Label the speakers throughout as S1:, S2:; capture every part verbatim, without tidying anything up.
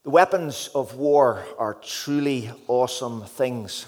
S1: The weapons of war are truly awesome things,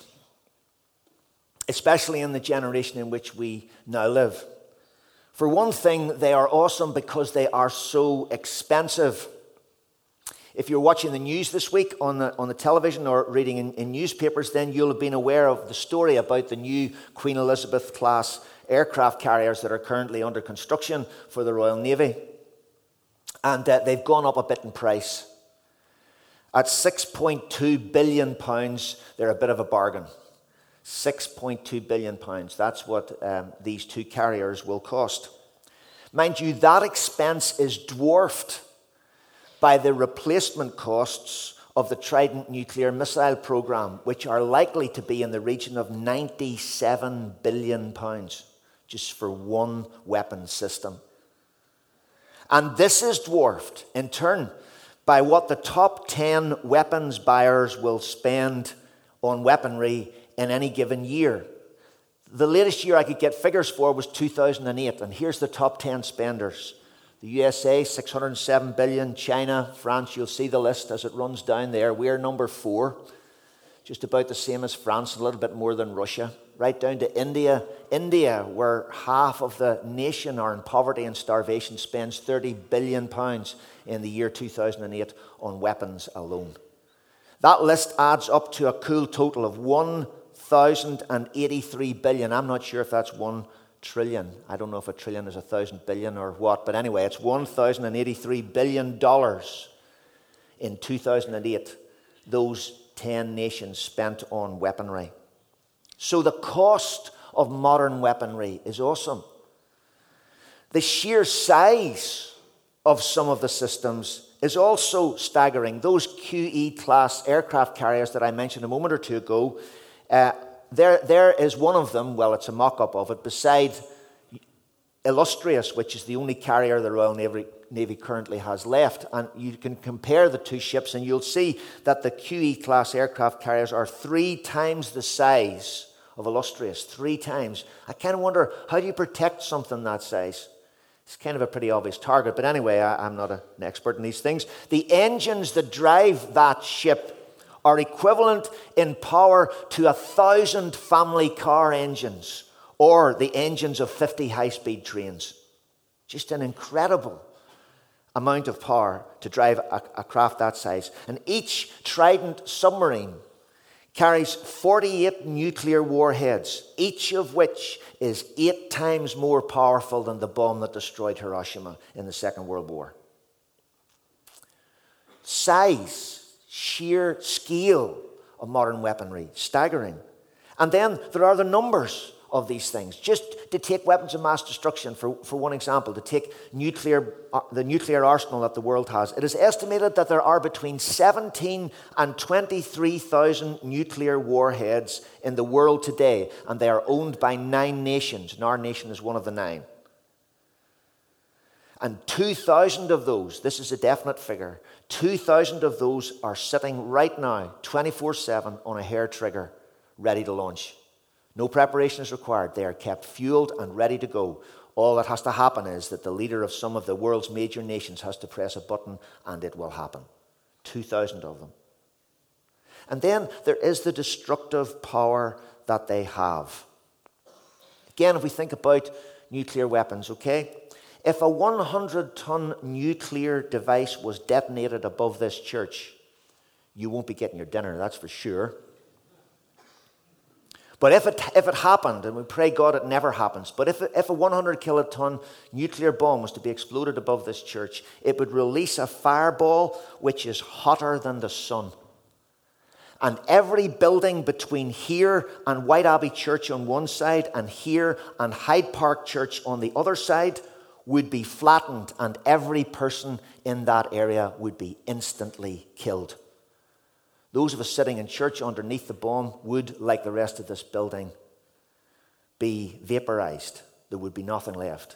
S1: especially in the generation in which we now live. For one thing, they are awesome because they are so expensive. If you're watching the news this week on the, on the television or reading in, in newspapers, then you'll have been aware of the story about the new Queen Elizabeth class aircraft carriers that are currently under construction for the Royal Navy. And uh, they've gone up a bit in price. At six point two billion pounds, they're a bit of a bargain. six point two billion pounds, that's what um, these two carriers will cost. Mind you, that expense is dwarfed by the replacement costs of the Trident nuclear missile program, which are likely to be in the region of ninety-seven billion pounds, just for one weapon system. And this is dwarfed, in turn, by what the top ten weapons buyers will spend on weaponry in any given year. The latest year I could get figures for was two thousand eight, and here's the top ten spenders. The U S A, six hundred seven billion dollars. China, France, you'll see the list as it runs down there. We're number four, just about the same as France, a little bit more than Russia. Right down to India. India, where half of the nation are in poverty and starvation, spends thirty billion pounds in the year two thousand eight on weapons alone. That list adds up to a cool total of one thousand eighty-three billion. I'm not sure if that's one trillion. I don't know if a trillion is a thousand billion or what, but anyway, it's one thousand eighty-three billion dollars in two thousand eight. Those ten nations spent on weaponry. So the cost of modern weaponry is awesome. The sheer size of some of the systems is also staggering. Those Q E-class aircraft carriers that I mentioned a moment or two ago, uh, there, there is one of them, well, it's a mock-up of it, beside Illustrious, which is the only carrier the Royal Navy, Navy currently has left. And you can compare the two ships and you'll see that the Q E-class aircraft carriers are three times the size of Illustrious, three times. I kind of wonder, how do you protect something that size? It's kind of a pretty obvious target, but anyway, I, I'm not a, an expert in these things. The engines that drive that ship are equivalent in power to a thousand family car engines or the engines of fifty high-speed trains. Just an incredible amount of power to drive a, a craft that size. And each Trident submarine carries forty-eight nuclear warheads, each of which is eight times more powerful than the bomb that destroyed Hiroshima in the Second World War. Size, sheer scale of modern weaponry, staggering. And then there are the numbers of these things. Just to take weapons of mass destruction, for, for one example, to take nuclear, uh, the nuclear arsenal that the world has, it is estimated that there are between seventeen and twenty-three thousand nuclear warheads in the world today, and they are owned by nine nations, and our nation is one of the nine. And two thousand of those, this is a definite figure, two thousand of those are sitting right now, twenty-four seven, on a hair trigger, ready to launch. No preparation is required. They are kept fueled and ready to go. All that has to happen is that the leader of some of the world's major nations has to press a button and it will happen. two thousand of them. And then there is the destructive power that they have. Again, if we think about nuclear weapons, okay? If a one hundred ton nuclear device was detonated above this church, you won't be getting your dinner, that's for sure. But if it, if it happened, and we pray God it never happens, but if, it, if a one hundred kiloton nuclear bomb was to be exploded above this church, it would release a fireball which is hotter than the sun. And every building between here and White Abbey Church on one side and here and Hyde Park Church on the other side would be flattened, and every person in that area would be instantly killed. Those of us sitting in church underneath the bomb would, like the rest of this building, be vaporized. There would be nothing left.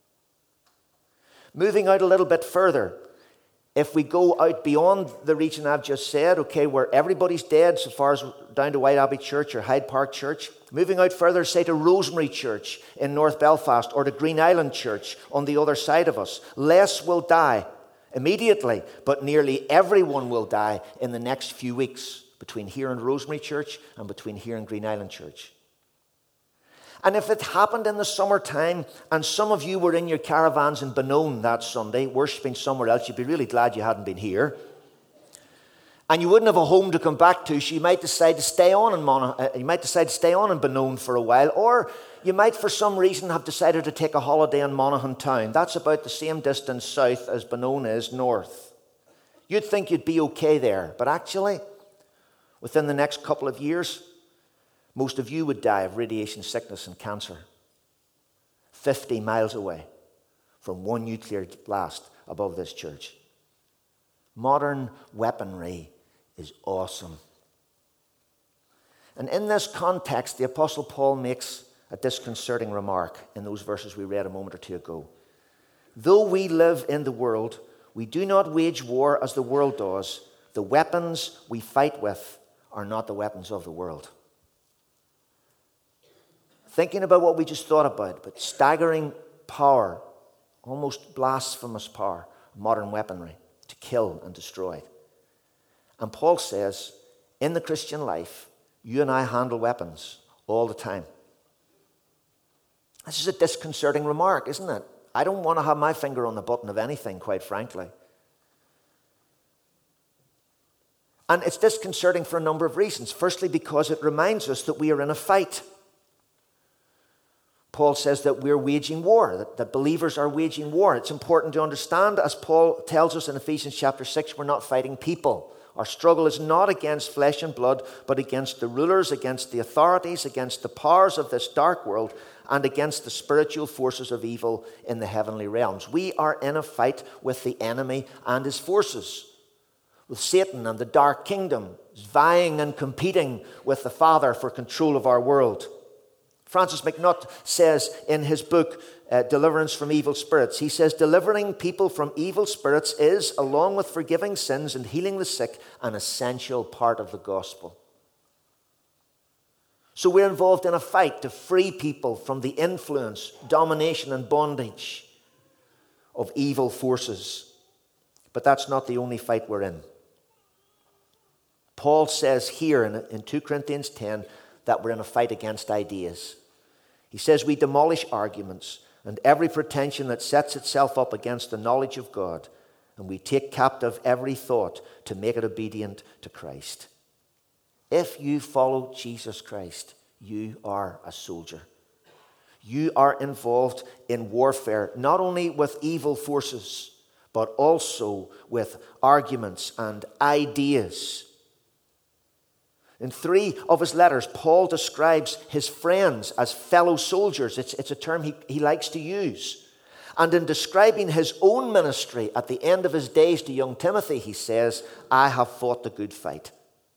S1: Moving out a little bit further, if we go out beyond the region I've just said, okay, where everybody's dead, so far as down to White Abbey Church or Hyde Park Church, moving out further, say to Rosemary Church in North Belfast or to Green Island Church on the other side of us, less will die immediately, but nearly everyone will die in the next few weeks between here and Rosemary Church and between here and Green Island Church. And if it happened in the summertime and some of you were in your caravans in Benone that Sunday, worshipping somewhere else, you'd be really glad you hadn't been here. And you wouldn't have a home to come back to, so you might decide to stay on in Mon- uh, you might decide to stay on in Benone for a while, or you might for some reason have decided to take a holiday in Monaghan town. That's about the same distance south as Benone is north. You'd think you'd be okay there, but actually, within the next couple of years, most of you would die of radiation sickness and cancer. fifty miles away from one nuclear blast above this church. Modern weaponry is awesome. And in this context, the Apostle Paul makes a disconcerting remark in those verses we read a moment or two ago. Though we live in the world, we do not wage war as the world does. The weapons we fight with are not the weapons of the world. Thinking about what we just thought about, but staggering power, almost blasphemous power, modern weaponry to kill and destroy. And Paul says, in the Christian life, you and I handle weapons all the time. This is a disconcerting remark, isn't it? I don't want to have my finger on the button of anything, quite frankly. And it's disconcerting for a number of reasons. Firstly, because it reminds us that we are in a fight. Paul says that we're waging war, that, that believers are waging war. It's important to understand, as Paul tells us in Ephesians chapter six, we're not fighting people. Our struggle is not against flesh and blood, but against the rulers, against the authorities, against the powers of this dark world, and against the spiritual forces of evil in the heavenly realms. We are in a fight with the enemy and his forces, with Satan and the dark kingdom, vying and competing with the Father for control of our world. Francis McNutt says in his book, uh, Deliverance from Evil Spirits, he says, delivering people from evil spirits is, along with forgiving sins and healing the sick, an essential part of the gospel. So we're involved in a fight to free people from the influence, domination, and bondage of evil forces. But that's not the only fight we're in. Paul says here in, in two Corinthians ten that we're in a fight against ideas. He says we demolish arguments and every pretension that sets itself up against the knowledge of God, and we take captive every thought to make it obedient to Christ. If you follow Jesus Christ, you are a soldier. You are involved in warfare, not only with evil forces, but also with arguments and ideas. In three of his letters, Paul describes his friends as fellow soldiers. It's, it's a term he, he likes to use. And in describing his own ministry at the end of his days to young Timothy, he says, I have fought the good fight.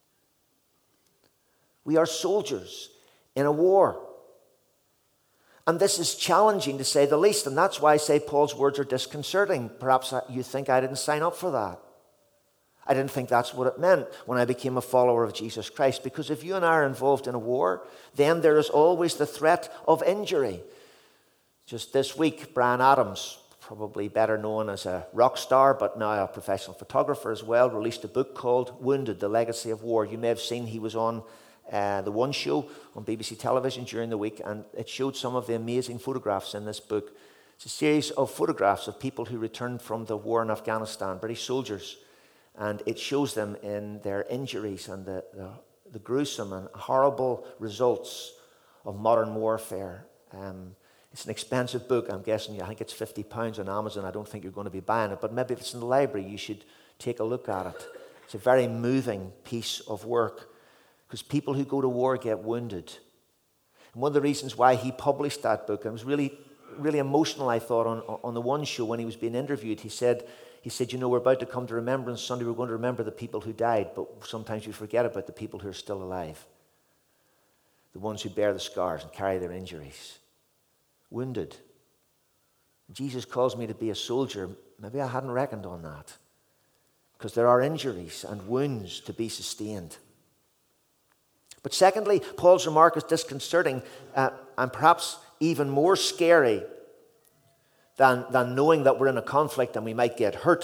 S1: We are soldiers in a war. And this is challenging, to say the least. And that's why I say Paul's words are disconcerting. Perhaps you think I didn't sign up for that. I didn't think that's what it meant when I became a follower of Jesus Christ. Because if you and I are involved in a war, then there is always the threat of injury. Just this week, Bryan Adams, probably better known as a rock star, but now a professional photographer as well, released a book called Wounded, The Legacy of War. You may have seen he was on uh, The One Show on B B C television during the week, and it showed some of the amazing photographs in this book. It's a series of photographs of people who returned from the war in Afghanistan, British soldiers. And it shows them in their injuries and the, the, the gruesome and horrible results of modern warfare. Um, it's an expensive book. I'm guessing, I think it's fifty pounds on Amazon. I don't think you're going to be buying it. But maybe if it's in the library, you should take a look at it. It's a very moving piece of work, because people who go to war get wounded. And one of the reasons why he published that book, and it was really, really emotional, I thought, on, on the One Show when he was being interviewed. He said, He said, you know, we're about to come to Remembrance Sunday. We're going to remember the people who died, but sometimes we forget about the people who are still alive. The ones who bear the scars and carry their injuries. Wounded. Jesus calls me to be a soldier. Maybe I hadn't reckoned on that. Because there are injuries and wounds to be sustained. But secondly, Paul's remark is disconcerting uh, and perhaps even more scary Than, than knowing that we're in a conflict and we might get hurt,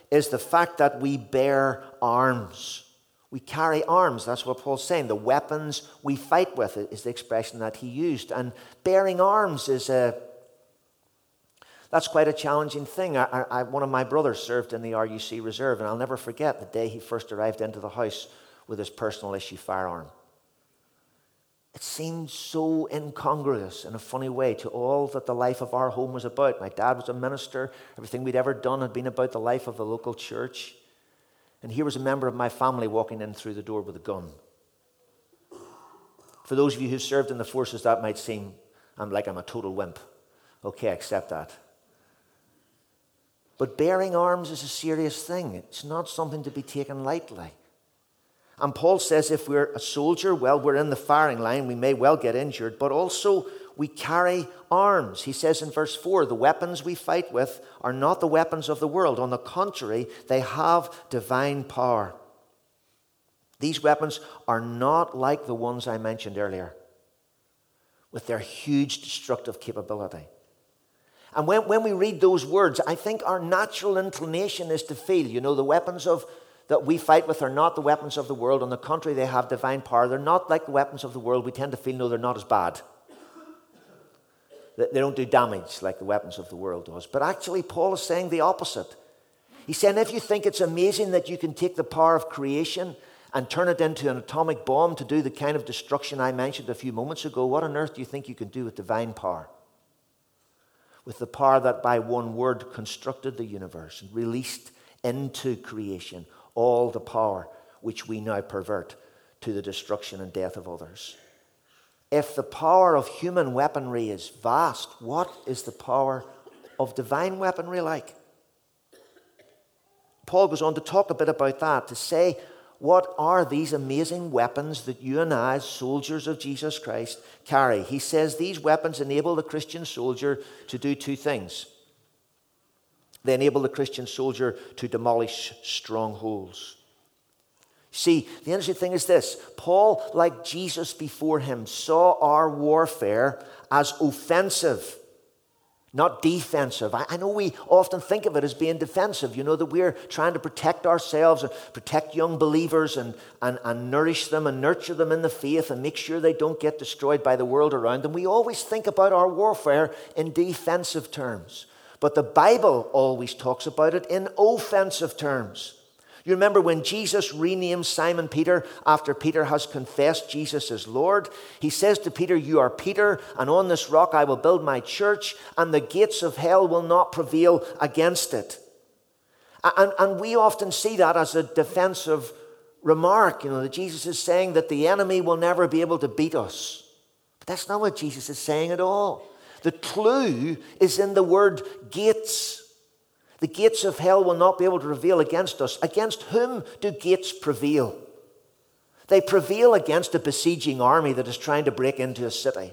S1: is the fact that we bear arms. We carry arms. That's what Paul's saying. The weapons we fight with is the expression that he used. And bearing arms is a, that's quite a challenging thing. I, I, one of my brothers served in the R U C Reserve, and I'll never forget the day he first arrived into the house with his personal issue firearm. It seemed so incongruous in a funny way to all that the life of our home was about. My dad was a minister. Everything we'd ever done had been about the life of the local church. And here was a member of my family walking in through the door with a gun. For those of you who served in the forces, that might seem I'm like I'm a total wimp. Okay, I accept that. But bearing arms is a serious thing. It's not something to be taken lightly. And Paul says if we're a soldier, well, we're in the firing line. We may well get injured, but also we carry arms. He says in verse four, the weapons we fight with are not the weapons of the world. On the contrary, they have divine power. These weapons are not like the ones I mentioned earlier, with their huge destructive capability. And when, when we read those words, I think our natural inclination is to feel, you know, the weapons of that we fight with are not the weapons of the world. On the contrary, they have divine power. They're not like the weapons of the world. We tend to feel, no, they're not as bad. They don't do damage like the weapons of the world does. But actually, Paul is saying the opposite. He's saying if you think it's amazing that you can take the power of creation and turn it into an atomic bomb to do the kind of destruction I mentioned a few moments ago, what on earth do you think you can do with divine power? With the power that by one word constructed the universe and released into creation all the power which we now pervert to the destruction and death of others. If the power of human weaponry is vast, what is the power of divine weaponry like? Paul goes on to talk a bit about that, to say, what are these amazing weapons that you and I, as soldiers of Jesus Christ, carry? He says these weapons enable the Christian soldier to do two things. They enable the Christian soldier to demolish strongholds. See, the interesting thing is this. Paul, like Jesus before him, saw our warfare as offensive, not defensive. I, I know we often think of it as being defensive, you know, that we're trying to protect ourselves and protect young believers and, and, and nourish them and nurture them in the faith and make sure they don't get destroyed by the world around them. We always think about our warfare in defensive terms. But the Bible always talks about it in offensive terms. You remember when Jesus renames Simon Peter after Peter has confessed Jesus as Lord? He says to Peter, you are Peter, and on this rock I will build my church, and the gates of hell will not prevail against it. And, and we often see that as a defensive remark, you know, that Jesus is saying that the enemy will never be able to beat us. But that's not what Jesus is saying at all. The clue is in the word gates. The gates of hell will not be able to prevail against us. Against whom do gates prevail? They prevail against a besieging army that is trying to break into a city.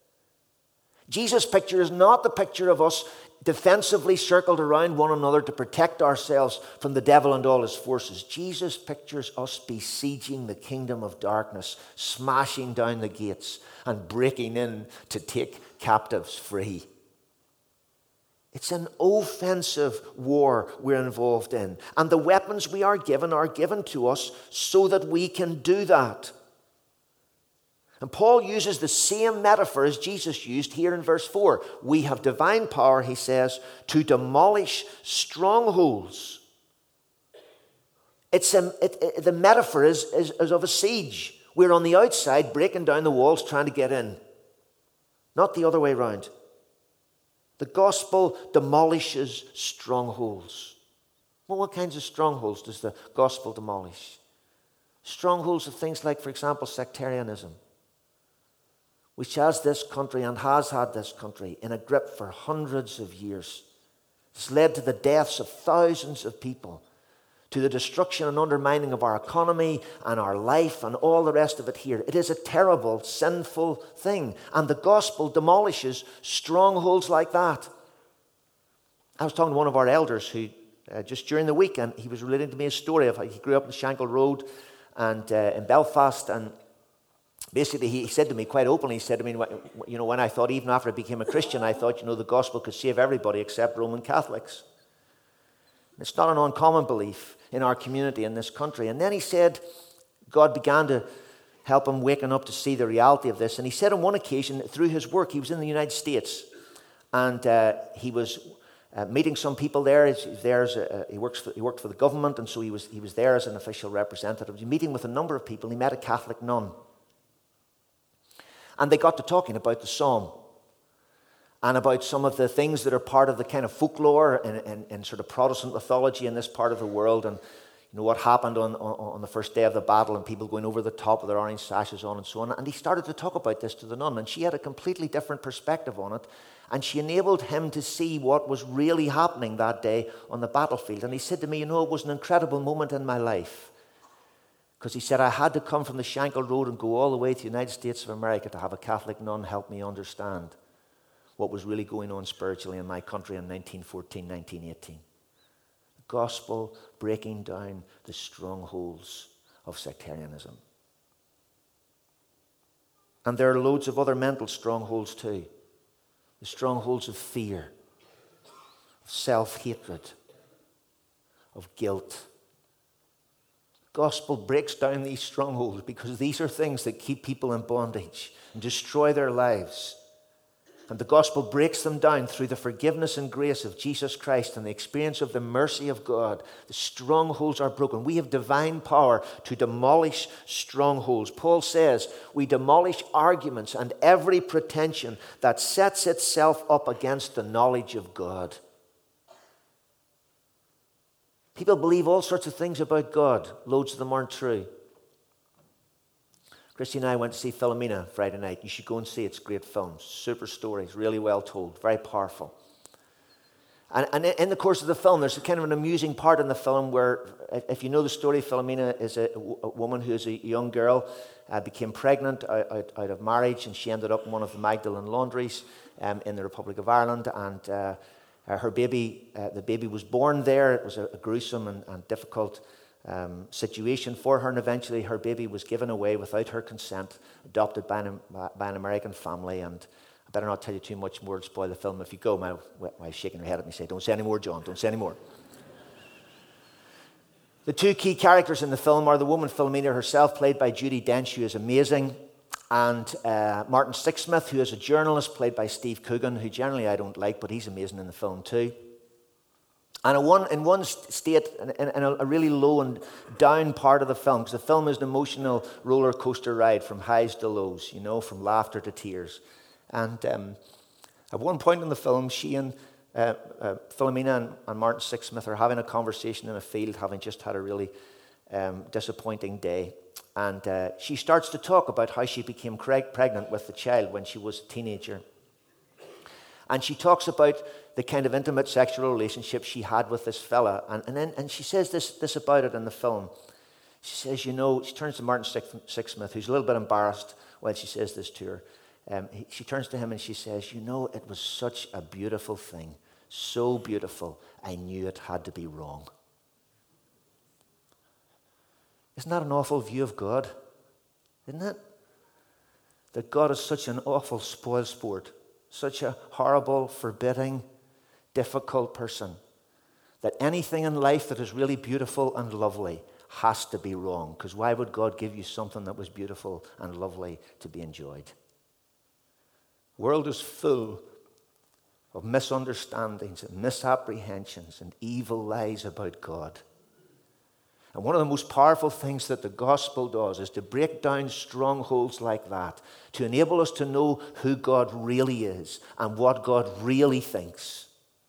S1: Jesus' picture is not the picture of us defensively circled around one another to protect ourselves from the devil and all his forces. Jesus pictures us besieging the kingdom of darkness, smashing down the gates and breaking in to take captives free. It's an offensive war we're involved in. And the weapons we are given are given to us so that we can do that. And Paul uses the same metaphor as Jesus used here in verse four. We have divine power, he says, to demolish strongholds. It's a, it, it, the metaphor is, is, is of a siege. We're on the outside breaking down the walls trying to get in. Not the other way around. The gospel demolishes strongholds. Well, what kinds of strongholds does the gospel demolish? Strongholds of things like, for example, sectarianism, which has this country and has had this country in a grip for hundreds of years. It's led to the deaths of thousands of people, to the destruction and undermining of our economy and our life and all the rest of it here. It is a terrible, sinful thing. And the gospel demolishes strongholds like that. I was talking to one of our elders who, uh, just during the week, and he was relating to me a story of how he grew up in Shankill Road and uh, in Belfast, and basically he said to me quite openly, he said to me, you know, when I thought, even after I became a Christian, I thought, you know, the gospel could save everybody except Roman Catholics. It's not an uncommon belief in our community, in this country. And then he said God began to help him waking up to see the reality of this. And he said on one occasion, through his work, he was in the United States, and uh, he was uh, meeting some people there. He's, he's there as a, he, works for, he worked for the government, and so he was, he was there as an official representative. He was meeting with a number of people. He met a Catholic nun. And they got to talking about the psalm and about some of the things that are part of the kind of folklore and, and, and sort of Protestant mythology in this part of the world. And you know what happened on, on, on the first day of the battle, and people going over the top with their orange sashes on and so on. And he started to talk about this to the nun, and she had a completely different perspective on it. And she enabled him to see what was really happening that day on the battlefield. And he said to me, you know, it was an incredible moment in my life. Because he said, I had to come from the Shankill Road and go all the way to the United States of America to have a Catholic nun help me understand what was really going on spiritually in my country in nineteen fourteen, nineteen eighteen. The gospel breaking down the strongholds of sectarianism. And there are loads of other mental strongholds too. The strongholds of fear, of self-hatred, of guilt. Gospel breaks down these strongholds because these are things that keep people in bondage and destroy their lives. And the gospel breaks them down through the forgiveness and grace of Jesus Christ and the experience of the mercy of God. The strongholds are broken. We have divine power to demolish strongholds. Paul says we demolish arguments and every pretension that sets itself up against the knowledge of God. People believe all sorts of things about God. Loads of them aren't true. Christy and I went to see Philomena Friday night. You should go and see it. It's a great film. Super stories, really well told, very powerful. And, and in the course of the film, there's a kind of an amusing part in the film where, if you know the story, Philomena is a, a woman who is a young girl, uh, became pregnant out, out, out of marriage, and she ended up in one of the Magdalen laundries um, in the Republic of Ireland, and uh, Uh, her baby, uh, the baby was born there. It was a, a gruesome and, and difficult um, situation for her, and eventually her baby was given away without her consent, adopted by an, by an American family. And I better not tell you too much more to spoil the film. If you go, my wife's shaking her head at me, saying, "Don't say any more, John. Don't say any more." The two key characters in the film are the woman Philomena herself, played by Judi Dench, who is amazing, and uh, Martin Sixsmith, who is a journalist, played by Steve Coogan, who generally I don't like, but he's amazing in the film too. And in one, in one state, in, in a really low and down part of the film, because the film is an emotional roller coaster ride from highs to lows, you know, from laughter to tears. And um, at one point in the film, she and uh, uh, Philomena and, and Martin Sixsmith are having a conversation in a field, having just had a really um, disappointing day. And uh, she starts to talk about how she became pregnant with the child when she was a teenager. And she talks about the kind of intimate sexual relationship she had with this fella. And, and then and she says this, this about it in the film. She says, you know, she turns to Martin Sixsmith, who's a little bit embarrassed while she says this to her. Um, he, she turns to him and she says, you know, it was such a beautiful thing. So beautiful, I knew it had to be wrong. Isn't that an awful view of God? Isn't it? That God is such an awful spoil sport, such a horrible, forbidding, difficult person, that anything in life that is really beautiful and lovely has to be wrong. Because why would God give you something that was beautiful and lovely to be enjoyed? The world is full of misunderstandings and misapprehensions and evil lies about God. And one of the most powerful things that the gospel does is to break down strongholds like that, to enable us to know who God really is and what God really thinks.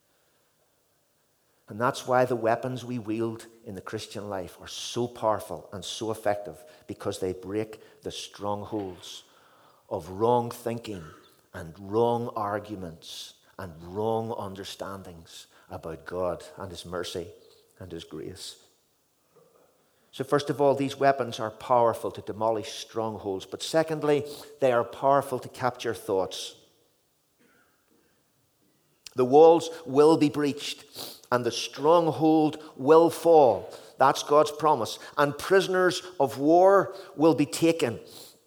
S1: And that's why the weapons we wield in the Christian life are so powerful and so effective, because they break the strongholds of wrong thinking and wrong arguments and wrong understandings about God and His mercy and His grace. So first of all, these weapons are powerful to demolish strongholds. But secondly, they are powerful to capture thoughts. The walls will be breached and the stronghold will fall. That's God's promise. And prisoners of war will be taken.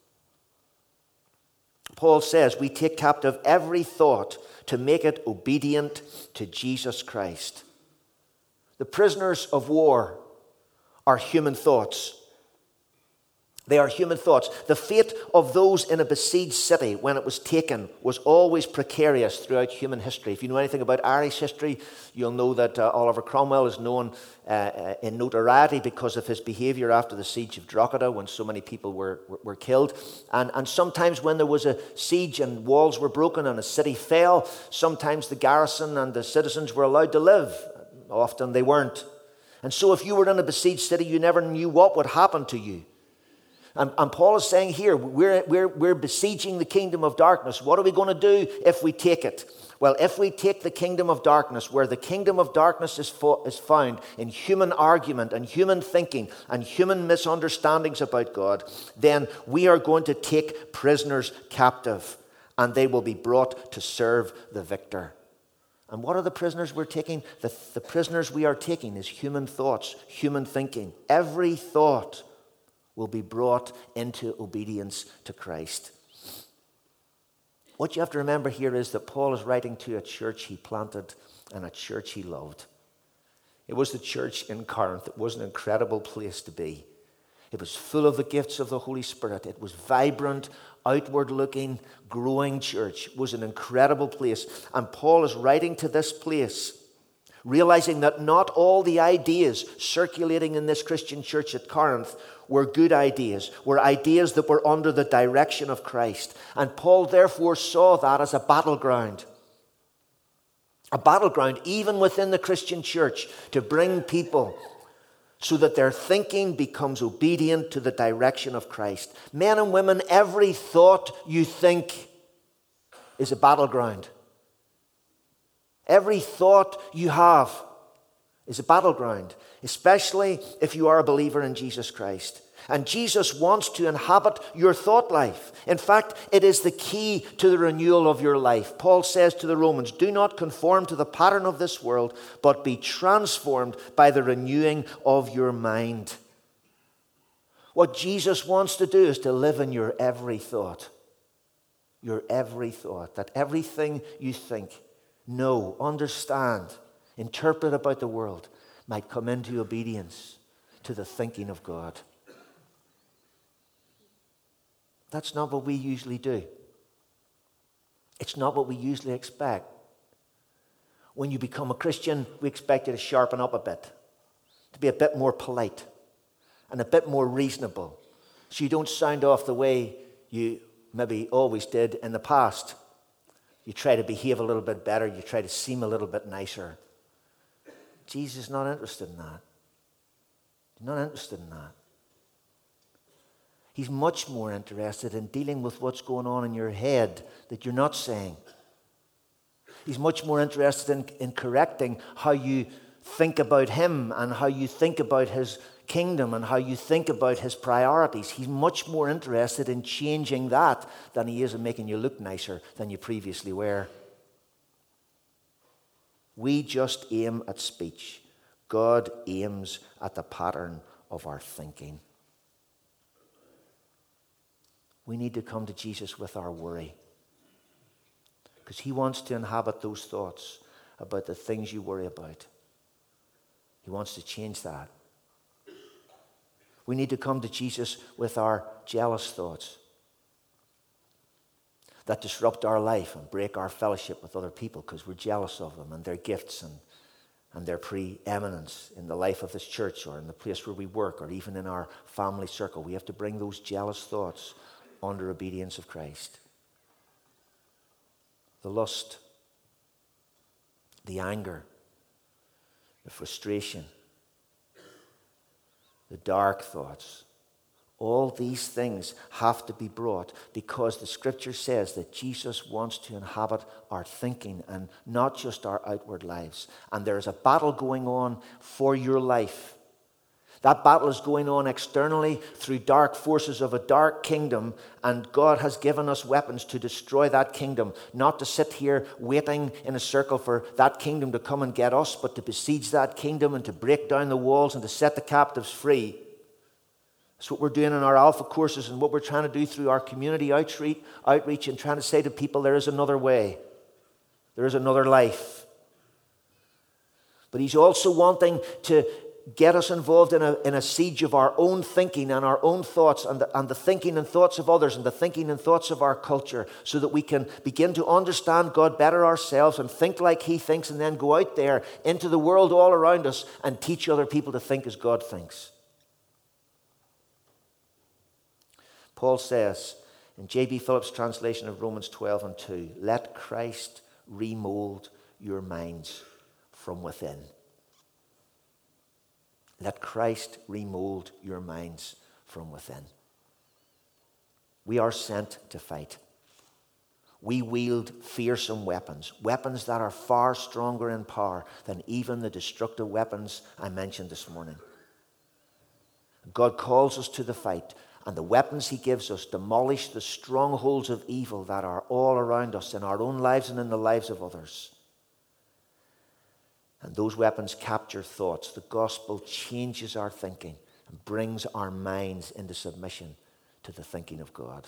S1: Paul says we take captive every thought to make it obedient to Jesus Christ. The prisoners of war are human thoughts. They are human thoughts. The fate of those in a besieged city when it was taken was always precarious throughout human history. If you know anything about Irish history, you'll know that uh, Oliver Cromwell is known uh, uh, in notoriety because of his behaviour after the siege of Drogheda, when so many people were, were, were killed. And, and sometimes when there was a siege and walls were broken and a city fell, sometimes the garrison and the citizens were allowed to live. Often they weren't. And so if you were in a besieged city, you never knew what would happen to you. And, and Paul is saying here, we're, we're, we're besieging the kingdom of darkness. What are we going to do if we take it? Well, if we take the kingdom of darkness, where the kingdom of darkness is, fo- is found in human argument and human thinking and human misunderstandings about God, then we are going to take prisoners captive, and they will be brought to serve the victor. And what are the prisoners we're taking? The, the prisoners we are taking is human thoughts, human thinking. Every thought will be brought into obedience to Christ. What you have to remember here is that Paul is writing to a church he planted and a church he loved. It was the church in Corinth. It was an incredible place to be. It was full of the gifts of the Holy Spirit. It was vibrant, outward-looking, growing church. It was an incredible place. And Paul is writing to this place, realizing that not all the ideas circulating in this Christian church at Corinth were good ideas, were ideas that were under the direction of Christ. And Paul therefore saw that as a battleground. A battleground even within the Christian church to bring people so that their thinking becomes obedient to the direction of Christ. Men and women, every thought you think is a battleground. Every thought you have is a battleground, especially if you are a believer in Jesus Christ. And Jesus wants to inhabit your thought life. In fact, it is the key to the renewal of your life. Paul says to the Romans, do not conform to the pattern of this world, but be transformed by the renewing of your mind. What Jesus wants to do is to live in your every thought. Your every thought. That everything you think, know, understand, interpret about the world might come into obedience to the thinking of God. That's not what we usually do. It's not what we usually expect. When you become a Christian, we expect you to sharpen up a bit, to be a bit more polite and a bit more reasonable, so you don't sound off the way you maybe always did in the past. You try to behave a little bit better. You try to seem a little bit nicer. Jesus is not interested in that. He's not interested in that. He's much more interested in dealing with what's going on in your head that you're not saying. He's much more interested in, in correcting how you think about him and how you think about his kingdom and how you think about his priorities. He's much more interested in changing that than he is in making you look nicer than you previously were. We just aim at speech. God aims at the pattern of our thinking. We need to come to Jesus with our worry, because he wants to inhabit those thoughts about the things you worry about. He wants to change that. We need to come to Jesus with our jealous thoughts that disrupt our life and break our fellowship with other people because we're jealous of them and their gifts and, and their preeminence in the life of this church or in the place where we work or even in our family circle. We have to bring those jealous thoughts under obedience of Christ. The lust, the anger, the frustration, the dark thoughts, all these things have to be brought because the scripture says that Jesus wants to inhabit our thinking and not just our outward lives. And there is a battle going on for your life. That battle is going on externally through dark forces of a dark kingdom, and God has given us weapons to destroy that kingdom, not to sit here waiting in a circle for that kingdom to come and get us, but to besiege that kingdom and to break down the walls and to set the captives free. That's what we're doing in our Alpha courses and what we're trying to do through our community outreach, outreach and trying to say to people there is another way. There is another life. But he's also wanting to get us involved in a, in a siege of our own thinking and our own thoughts and the, and the thinking and thoughts of others and the thinking and thoughts of our culture, so that we can begin to understand God better ourselves and think like he thinks, and then go out there into the world all around us and teach other people to think as God thinks. Paul says in J B Phillips' translation of Romans twelve and two, let Christ remold your minds from within. Let Christ remold your minds from within. We are sent to fight. We wield fearsome weapons, weapons that are far stronger in power than even the destructive weapons I mentioned this morning. God calls us to the fight, and the weapons he gives us demolish the strongholds of evil that are all around us in our own lives and in the lives of others. And those weapons capture thoughts. The gospel changes our thinking and brings our minds into submission to the thinking of God.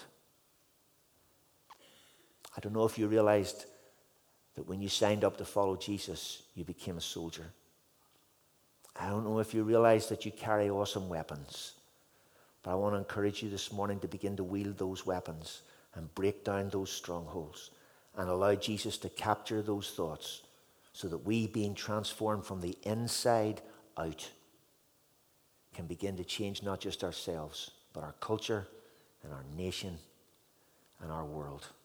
S1: I don't know if you realized that when you signed up to follow Jesus, you became a soldier. I don't know if you realize that you carry awesome weapons. But I want to encourage you this morning to begin to wield those weapons and break down those strongholds and allow Jesus to capture those thoughts, so that we, being transformed from the inside out, can begin to change not just ourselves, but our culture and our nation and our world.